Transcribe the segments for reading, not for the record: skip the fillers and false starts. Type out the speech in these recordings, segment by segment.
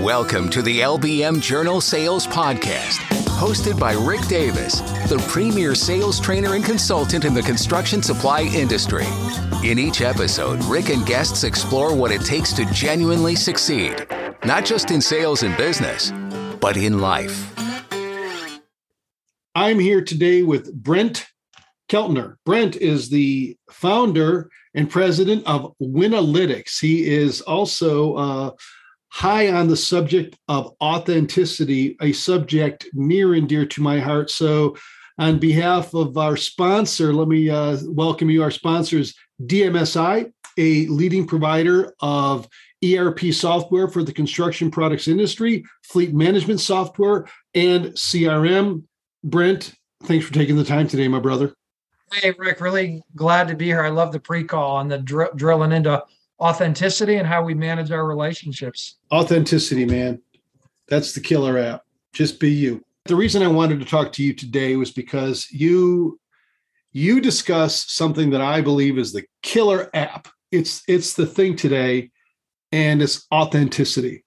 Welcome to the LBM Journal Sales Podcast, hosted by Rick Davis, the premier sales trainer and consultant in the construction supply industry. In each episode, Rick and guests explore what it takes to genuinely succeed, not just in sales and business, but in life. I'm here today with Brent Keltner. Brent is the founder and president of Winalytics. He is also high on the subject of authenticity, a subject near and dear to my heart. So on behalf of our sponsor, let me welcome you. Our sponsor is DMSI, a leading provider of ERP software for the construction products industry, fleet management software, and CRM. Brent, thanks for taking the time today, my brother. Hey, Rick, really glad to be here. I love the pre-call and the drilling into authenticity and how we manage our relationships. Authenticity, man. That's the killer app. Just be you. The reason I wanted to talk to you today was because you discuss something that I believe is the killer app. It's the thing today, and it's authenticity.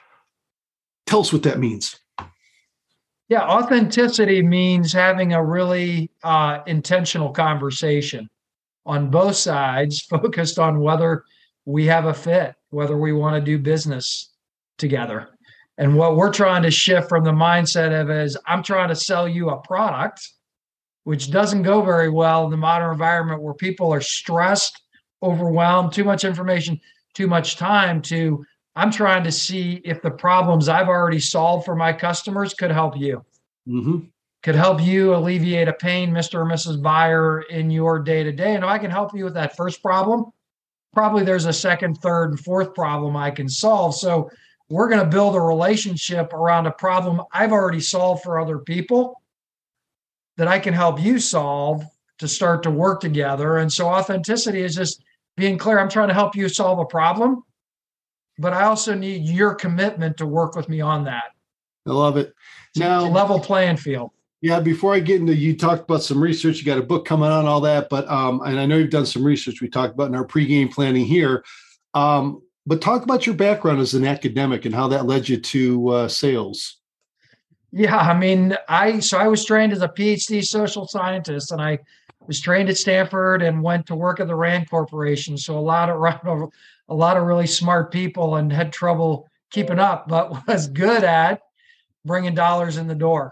Tell us what that means. Yeah, authenticity means having a really intentional conversation on both sides, focused on whether we have a fit, whether we want to do business together. And what we're trying to shift from the mindset of is I'm trying to sell you a product, which doesn't go very well in the modern environment where people are stressed, overwhelmed, too much information, too much time, to I'm trying to see if the problems I've already solved for my customers could help you. Mm-hmm. Could help you alleviate a pain, Mr. or Mrs. Buyer, in your day-to-day. And if I can help you with that first problem, probably there's a second, third, and fourth problem I can solve. So we're going to build a relationship around a problem I've already solved for other people that I can help you solve to start to work together. And so authenticity is just being clear. I'm trying to help you solve a problem, but I also need your commitment to work with me on that. I love it. Now, it's a level playing field. Yeah, before I get into, you talked about some research, you got a book coming on, all that, but and I know you've done some research we talked about in our pregame planning here, but talk about your background as an academic and how that led you to sales. Yeah, I mean, I was trained as a PhD social scientist, and I was trained at Stanford and went to work at the Rand Corporation. So a lot of really smart people, and had trouble keeping up, but was good at bringing dollars in the door.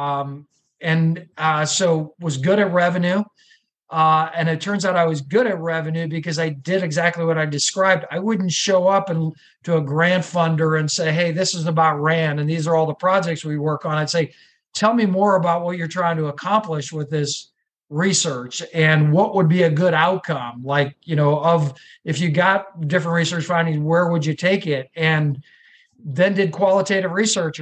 So was good at revenue. And it turns out I was good at revenue because I did exactly what I described. I wouldn't show up to a grant funder and say, hey, this is about Rand, and these are all the projects we work on. I'd say, tell me more about what you're trying to accomplish with this research and what would be a good outcome. Like, of if you got different research findings, where would you take it? And then did qualitative research.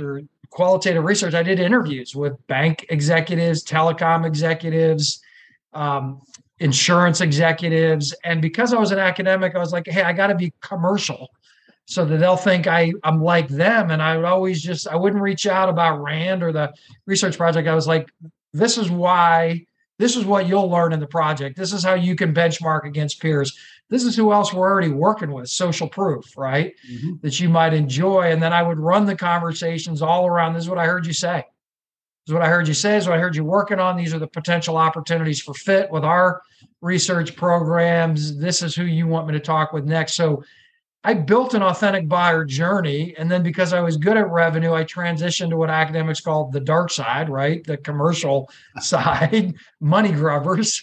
I did interviews with bank executives, telecom executives, insurance executives. And because I was an academic, I was like, hey, I got to be commercial so that they'll think I'm like them. And I would I wouldn't reach out about Rand or the research project. I was like, this is what you'll learn in the project. This is how you can benchmark against peers. This is who else we're already working with, social proof, right? Mm-hmm. That you might enjoy. And then I would run the conversations all around. This is what I heard you say. This is what I heard you say. This is what I heard you working on. These are the potential opportunities for fit with our research programs. This is who you want me to talk with next. So I built an authentic buyer journey. And then because I was good at revenue, I transitioned to what academics call the dark side, right? The commercial side, money grubbers.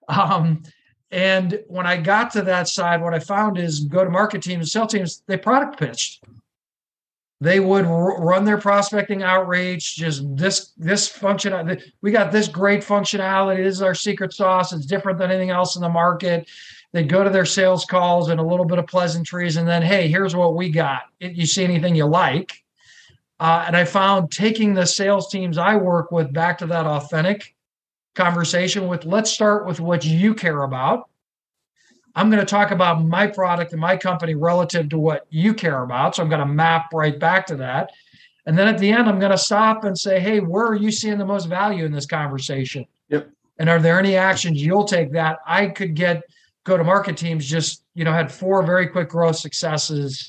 And when I got to that side, what I found is go-to-market teams, sales teams, they product pitched. They would run their prospecting outreach, just this function. We got this great functionality. This is our secret sauce. It's different than anything else in the market. They'd go to their sales calls and a little bit of pleasantries, and then, hey, here's what we got. You see anything you like? And I found taking the sales teams I work with back to that authentic conversation with, let's start with what you care about. I'm going to talk about my product and my company relative to what you care about. So I'm going to map right back to that. And then at the end, I'm going to stop and say, hey, where are you seeing the most value in this conversation? Yep. And are there any actions you'll take that I could get go-to-market teams just, had 4 very quick growth successes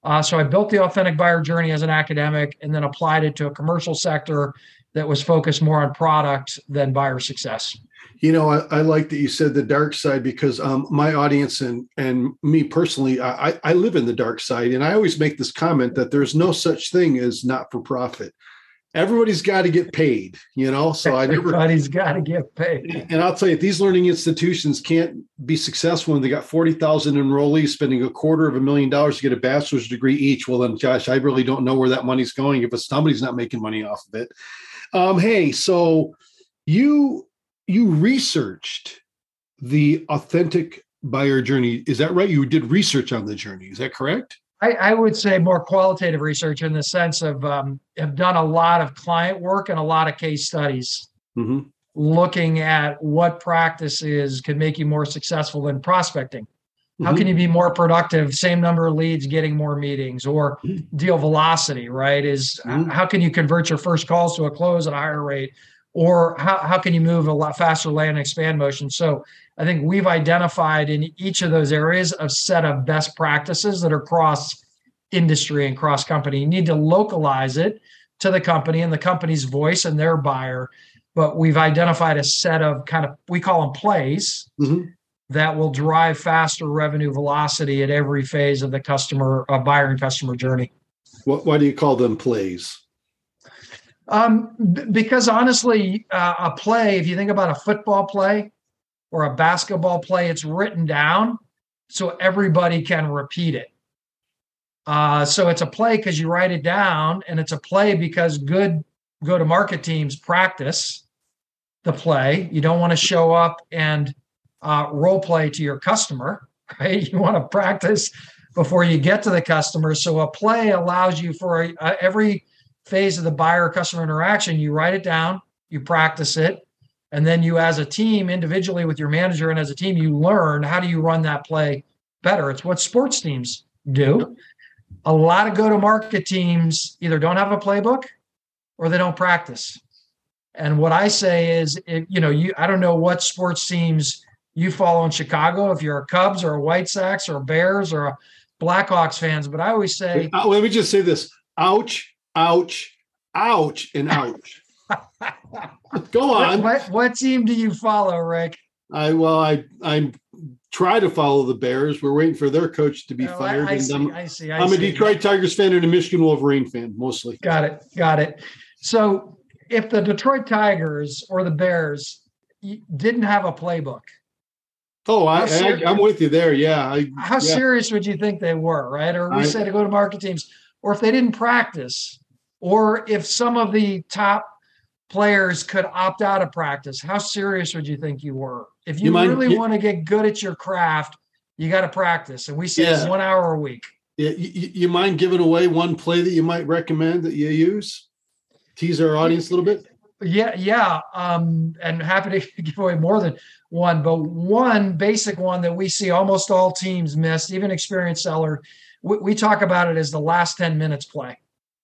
So I built the authentic buyer journey as an academic and then applied it to a commercial sector that was focused more on product than buyer success. I like that you said the dark side because my audience and me personally, I live in the dark side. And I always make this comment that there's no such thing as not for profit. Everybody's got to get paid, so everybody's got to get paid. And I'll tell you, these learning institutions can't be successful when they got 40,000 enrollees spending $250,000 to get a bachelor's degree each. Well, then, gosh, I really don't know where that money's going if somebody's not making money off of it. Hey, so you researched the authentic buyer journey. Is that right? You did research on the journey. Is that correct? I would say more qualitative research in the sense of have done a lot of client work and a lot of case studies, looking at what practices could make you more successful in prospecting. How can you be more productive? Same number of leads, getting more meetings, or deal velocity, right? How can you convert your first calls to a close at a higher rate? Or how can you move a lot faster land and expand motion? So I think we've identified in each of those areas a set of best practices that are cross industry and cross company. You need to localize it to the company and the company's voice and their buyer. But we've identified a set of we call them plays that will drive faster revenue velocity at every phase of the buyer and customer journey. Why do you call them plays? Because honestly, a play, if you think about a football play or a basketball play, it's written down so everybody can repeat it. So it's a play because you write it down, and it's a play because good go-to-market teams practice the play. You don't want to show up and role play to your customer, right? You want to practice before you get to the customer. So a play allows you for every phase of the buyer customer interaction, you write it down, you practice it, and then you as a team, individually with your manager and as a team, you learn how do you run that play better. It's what sports teams do. A lot of go-to-market teams either don't have a playbook or they don't practice. And what I say is, I don't know what sports teams you follow in Chicago, if you're a Cubs or a White Sox or a Bears or a Blackhawks fans, but I always say, let me just say this: ouch. Ouch, ouch, and ouch. Go on. What team do you follow, Rick? I try to follow the Bears. We're waiting for their coach to be fired. I see. I'm a Detroit Tigers fan and a Michigan Wolverine fan, mostly. Got it. So if the Detroit Tigers or the Bears didn't have a playbook. Oh, I'm with you there. Yeah. How serious would you think they were, right? Or we say to go to market teams, or if they didn't practice, or if some of the top players could opt out of practice, how serious would you think you were? If you really want to get good at your craft, you got to practice. And we say 1 hour a week. Yeah. You mind giving away one play that you might recommend that you use? Tease our audience a little bit? Yeah. And happy to give away more than one, but one basic one that we see almost all teams miss, even experienced seller. We talk about it as the last 10 minutes play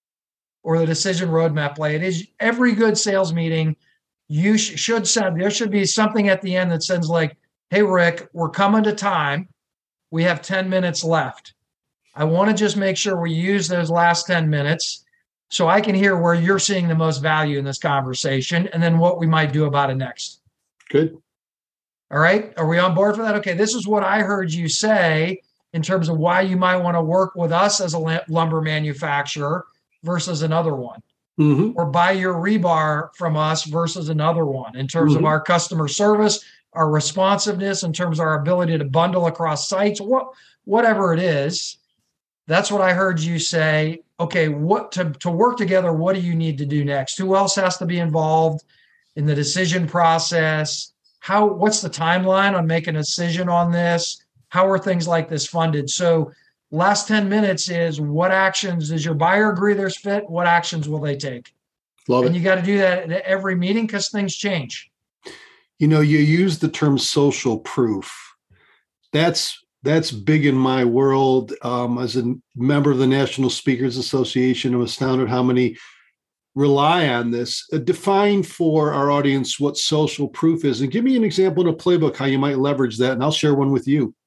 or the decision roadmap play. It is every good sales meeting. You should send, there should be something at the end that says like, hey, Rick, we're coming to time. We have 10 minutes left. I want to just make sure we use those last 10 minutes so I can hear where you're seeing the most value in this conversation and then what we might do about it next. Good. All right. Are we on board for that? Okay. This is what I heard you say in terms of why you might want to work with us as a lumber manufacturer versus another one, or buy your rebar from us versus another one in terms of our customer service, our responsiveness, in terms of our ability to bundle across sites, whatever it is. That's what I heard you say. Okay, what to work together, what do you need to do next? Who else has to be involved in the decision process? What's the timeline on making a decision on this? How are things like this funded? So last 10 minutes is what actions does your buyer agree there's fit? What actions will they take? Love it. And you got to do that at every meeting because things change. You use the term social proof. That's big in my world. As a member of the National Speakers Association, I'm astounded how many rely on this. Define for our audience what social proof is, and give me an example in a playbook how you might leverage that, and I'll share one with you.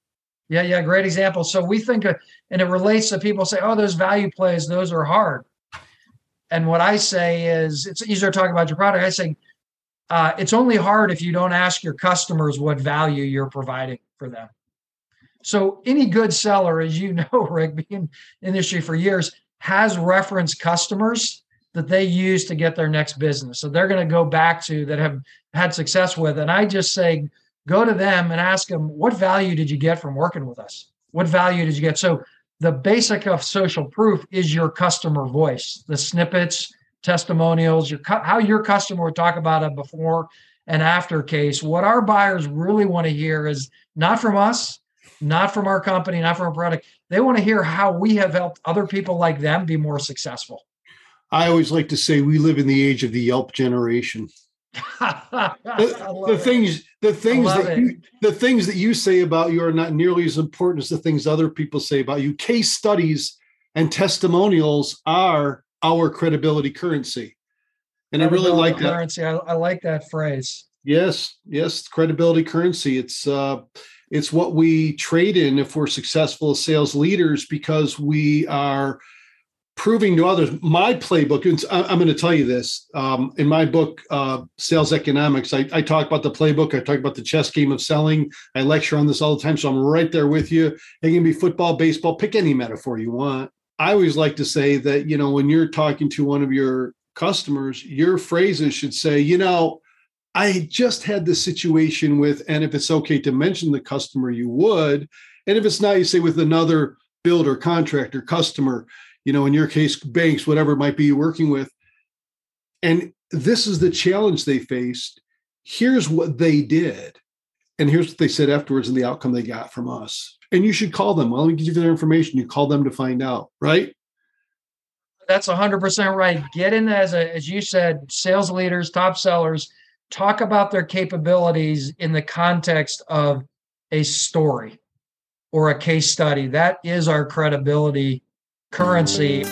Yeah. Great example. So we think, and it relates to people say, oh, those value plays, those are hard. And what I say is it's easier to talk about your product. I say, it's only hard if you don't ask your customers what value you're providing for them. So any good seller, as you know, Rick, being in the industry for years, has reference customers that they use to get their next business. So they're going to go back to that have had success with. And I just say, go to them and ask them, what value did you get from working with us? What value did you get? So the basic of social proof is your customer voice, the snippets, testimonials, how your customer would talk about a before and after case. What our buyers really want to hear is not from us, not from our company, not from our product. They want to hear how we have helped other people like them be more successful. I always like to say we live in the age of the Yelp generation. The things that you say about you are not nearly as important as the things other people say about you. Case studies and testimonials are our credibility currency. And I really like that. Currency. I like that phrase. Yes, credibility currency. It's what we trade in if we're successful as sales leaders, because we are proving to others. My playbook, and I'm going to tell you this, in my book, Sales Economics, I talk about the playbook. I talk about the chess game of selling. I lecture on this all the time. So I'm right there with you. It can be football, baseball, pick any metaphor you want. I always like to say that, when you're talking to one of your customers, your phrases should say, I just had this situation with, and if it's okay to mention the customer, you would. And if it's not, you say with another builder, contractor, customer, in your case, banks, whatever it might be you're working with. And this is the challenge they faced. Here's what they did. And here's what they said afterwards and the outcome they got from us. And you should call them. Well, let me give you their information. You call them to find out, right? That's 100% right. Get in as you said, sales leaders, top sellers, talk about their capabilities in the context of a story or a case study. That is our credibility currency.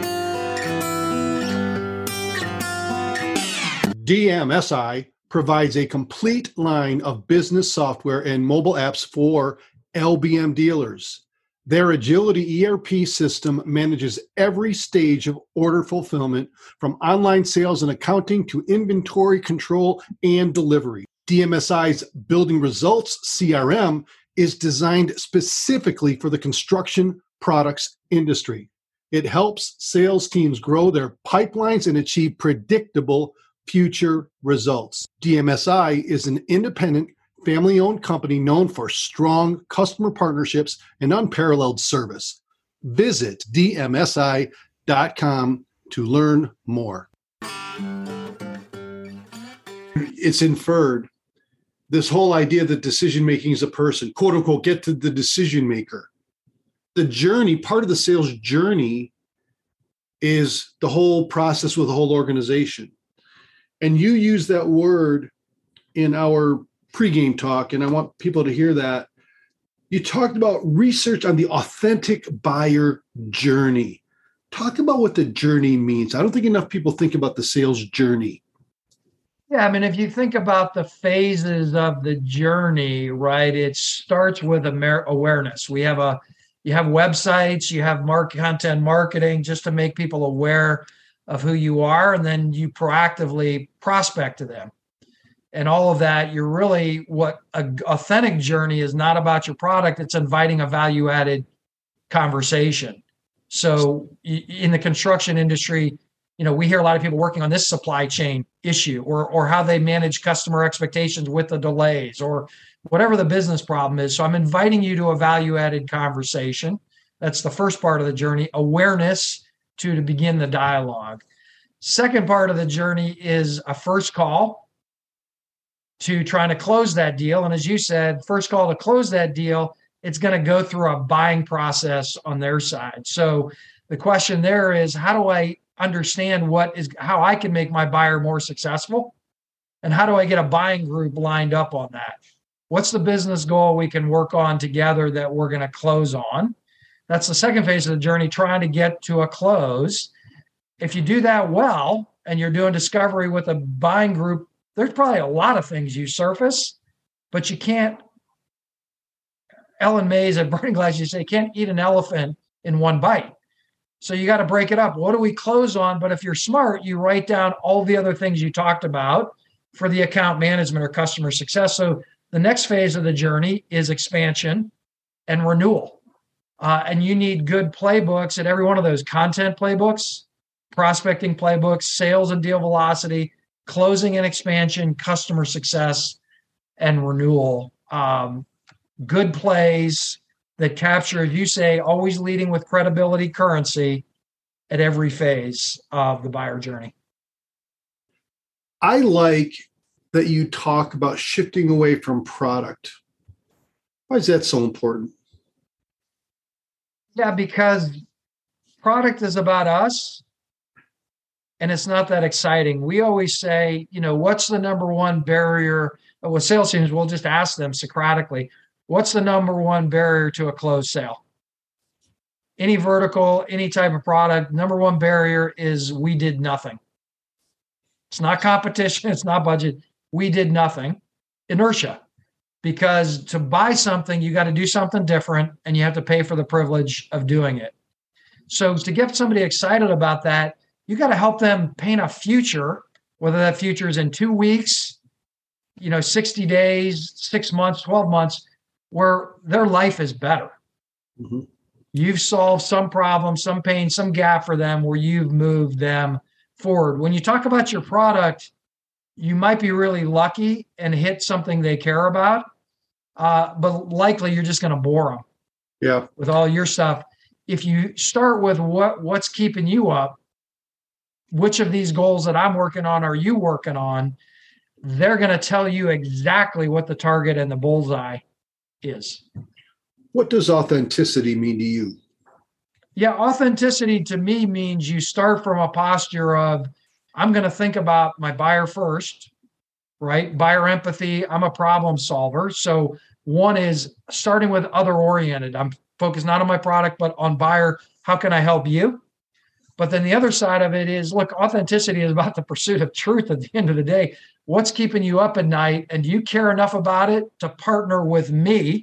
DMSI provides a complete line of business software and mobile apps for LBM dealers. Their Agility ERP system manages every stage of order fulfillment, from online sales and accounting to inventory control and delivery. DMSI's Building Results CRM is designed specifically for the construction products industry. It helps sales teams grow their pipelines and achieve predictable future results. DMSI is an independent, family-owned company known for strong customer partnerships and unparalleled service. Visit dmsi.com to learn more. It's inferred, this whole idea that decision-making is a person, quote unquote, get to the decision maker. The journey, part of the sales journey is the whole process with the whole organization. And you use that word in our pregame talk, and I want people to hear that. You talked about research on the authentic buyer journey. Talk about what the journey means. I don't think enough people think about the sales journey. Yeah, I mean, if you think about the phases of the journey, right, it starts with awareness. You have websites, you have content marketing just to make people aware of who you are, and then you proactively prospect to them. And all of that, you're really, what an authentic journey is not about your product, it's inviting a value-added conversation. So in the construction industry, we hear a lot of people working on this supply chain issue or how they manage customer expectations with the delays or whatever the business problem is. So I'm inviting you to a value-added conversation. That's the first part of the journey, awareness to begin the dialogue. Second part of the journey is a first call to trying to close that deal. And as you said, first call to close that deal, it's going to go through a buying process on their side. So the question there is, how do I understand how I can make my buyer more successful? And how do I get a buying group lined up on that? What's the business goal we can work on together that we're going to close on? That's the second phase of the journey, trying to get to a close. If you do that well, and you're doing discovery with a buying group, there's probably a lot of things you surface, but you can't Ellen Mays at Burning Glass, you say, can't eat an elephant in one bite. So you got to break it up. What do we close on? But if you're smart, you write down all the other things you talked about for the account management or customer success. So the next phase of the journey is expansion and renewal. And you need good playbooks at every one of those: content playbooks, prospecting playbooks, sales and deal velocity, closing and expansion, customer success, and renewal. Good plays that capture, as you say, always leading with credibility, currency at every phase of the buyer journey. I like that you talk about shifting away from product. Why is that so important? Yeah, because product is about us, and it's not that exciting. We always say, what's the number one barrier? With sales teams, we'll just ask them Socratically, what's the number one barrier to a closed sale? Any vertical, any type of product, number one barrier is we did nothing. It's not competition. It's not budget. We did nothing. Inertia. Because to buy something, you got to do something different, and you have to pay for the privilege of doing it. So to get somebody excited about that, you got to help them paint a future, whether that future is in 2 weeks, 60 days, 6 months, 12 months, where their life is better. Mm-hmm. You've solved some problem, some pain, some gap for them where you've moved them forward. When you talk about your product, you might be really lucky and hit something they care about, but likely you're just going to bore them with all your stuff. If you start with what's keeping you up, which of these goals that I'm working on are you working on, they're going to tell you exactly what the target and the bullseye is. What does authenticity mean to you? Yeah, authenticity to me means you start from a posture of, I'm going to think about my buyer first, right? Buyer empathy. I'm a problem solver. So one is starting with other oriented. I'm focused not on my product, but on buyer. How can I help you? But then the other side of it is, look, authenticity is about the pursuit of truth at the end of the day. What's keeping you up at night? And do you care enough about it to partner with me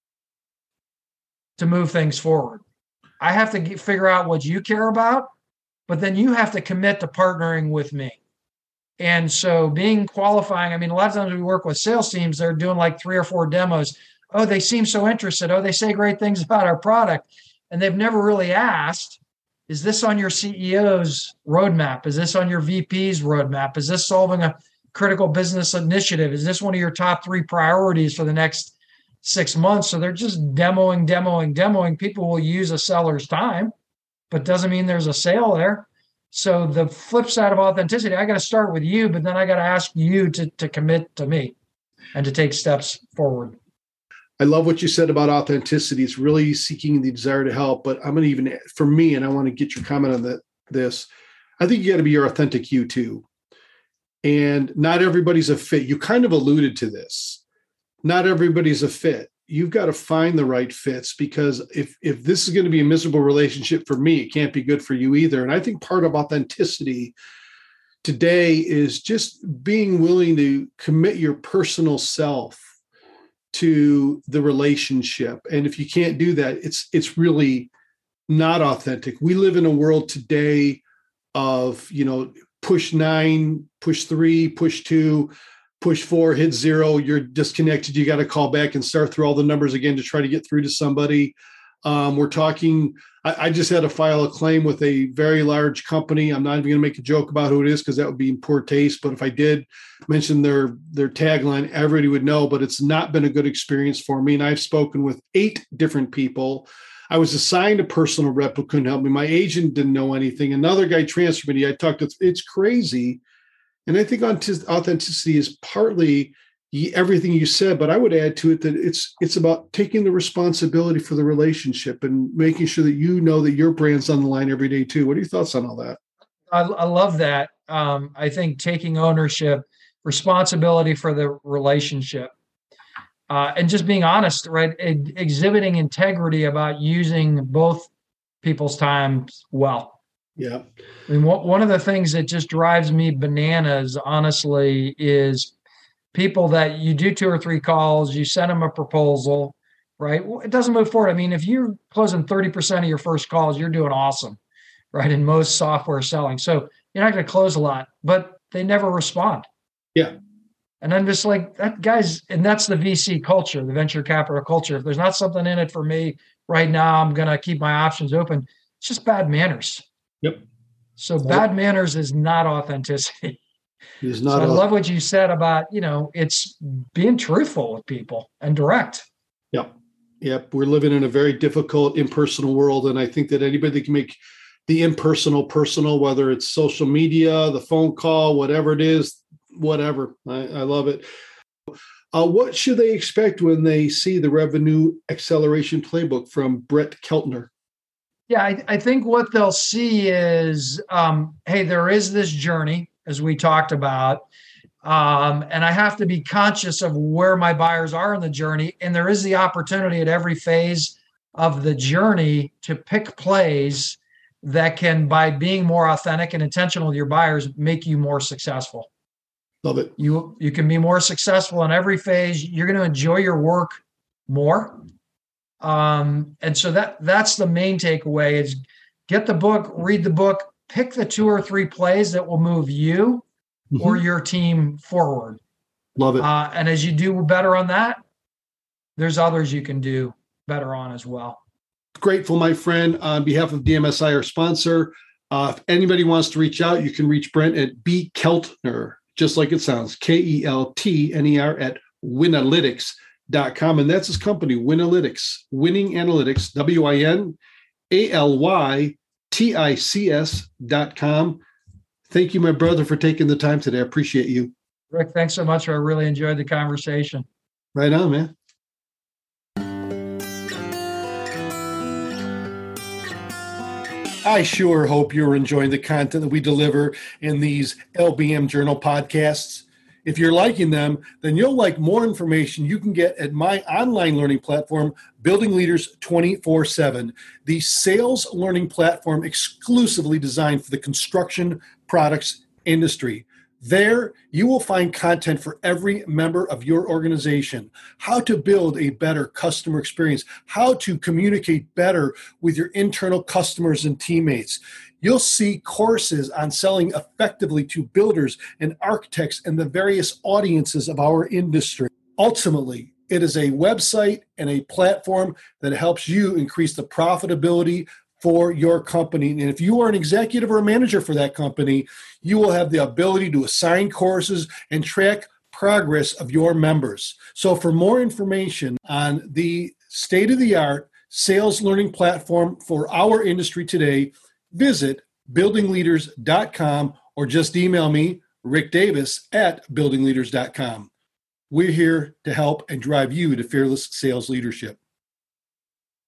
to move things forward? I have to figure out what you care about, but then you have to commit to partnering with me. And so being qualifying, a lot of times we work with sales teams, they're doing like 3 or 4 demos. Oh, they seem so interested. Oh, they say great things about our product. And they've never really asked, is this on your CEO's roadmap? Is this on your VP's roadmap? Is this solving a critical business initiative? Is this one of your top 3 priorities for the next 6 months? So they're just demoing. People will use a seller's time, but doesn't mean there's a sale there. So the flip side of authenticity, I got to start with you, but then I got to ask you to commit to me and to take steps forward. I love what you said about authenticity. It's really seeking the desire to help, but I'm going to even, for me, and I want to get your comment on this, I think you got to be your authentic you too. And not everybody's a fit. You kind of alluded to this. Not everybody's a fit. You've got to find the right fits, because if this is going to be a miserable relationship for me, it can't be good for you either. And I think part of authenticity today is just being willing to commit your personal self to the relationship. And if you can't do that, it's really not authentic. We live in a world today of, push 9, push 3, push 2, push 4, hit 0, you're disconnected. You got to call back and start through all the numbers again to try to get through to somebody. We're talking, I just had to file a claim with a very large company. I'm not even going to make a joke about who it is, because that would be in poor taste. But if I did mention their tagline, everybody would know. But it's not been a good experience for me. And I've spoken with 8 different people. I was assigned a personal rep who couldn't help me. My agent didn't know anything. Another guy transferred me. I talked to, it's crazy. And I think authenticity is partly everything you said, but I would add to it that it's about taking the responsibility for the relationship and making sure that you know that your brand's on the line every day too. What are your thoughts on all that? I love that. I think taking ownership, responsibility for the relationship, and just being honest, right? Exhibiting integrity about using both people's time well. Yeah. One of the things that just drives me bananas, honestly, is people that you do 2 or 3 calls, you send them a proposal, right? Well, it doesn't move forward. I mean, if you're closing 30% of your first calls, you're doing awesome, right? In most software selling. So you're not going to close a lot, but they never respond. Yeah. And I'm just like, that guy's, and that's the VC culture, the venture capital culture. If there's not something in it for me right now, I'm going to keep my options open. It's just bad manners. Yep. So bad manners is not authenticity. It's not. So I love what you said about, it's being truthful with people and direct. Yep. Yep. We're living in a very difficult impersonal world. And I think that anybody that can make the impersonal personal, whether it's social media, the phone call, whatever it is, whatever. I love it. What should they expect when they see the Revenue Acceleration Playbook from Brent Keltner? Yeah, I think what they'll see is, hey, there is this journey, as we talked about, and I have to be conscious of where my buyers are in the journey. And there is the opportunity at every phase of the journey to pick plays that can, by being more authentic and intentional with your buyers, make you more successful. Love it. You can be more successful in every phase. You're going to enjoy your work more. And so that's the main takeaway is get the book, read the book, pick the 2 or 3 plays that will move you or your team forward. Love it. And as you do better on that, there's others you can do better on as well. Grateful, my friend. On behalf of DMSI, our sponsor, if anybody wants to reach out, you can reach Brent at B. Keltner, just like it sounds, Keltner at Winalytics.com. And that's his company, Winalytics, Winning Analytics, WINALYTICS.com. Thank you, my brother, for taking the time today. I appreciate you. Rick, thanks so much. I really enjoyed the conversation. Right on, man. I sure hope you're enjoying the content that we deliver in these LBM Journal podcasts. If you're liking them, then you'll like more information you can get at my online learning platform, Building Leaders 24/7, the sales learning platform exclusively designed for the construction products industry. There, you will find content for every member of your organization, how to build a better customer experience, how to communicate better with your internal customers and teammates. You'll see courses on selling effectively to builders and architects and the various audiences of our industry. Ultimately, it is a website and a platform that helps you increase the profitability for your company. And if you are an executive or a manager for that company, you will have the ability to assign courses and track progress of your members. So for more information on the state-of-the-art sales learning platform for our industry today, visit buildingleaders.com or just email me, Rick Davis, at buildingleaders.com. We're here to help and drive you to fearless sales leadership.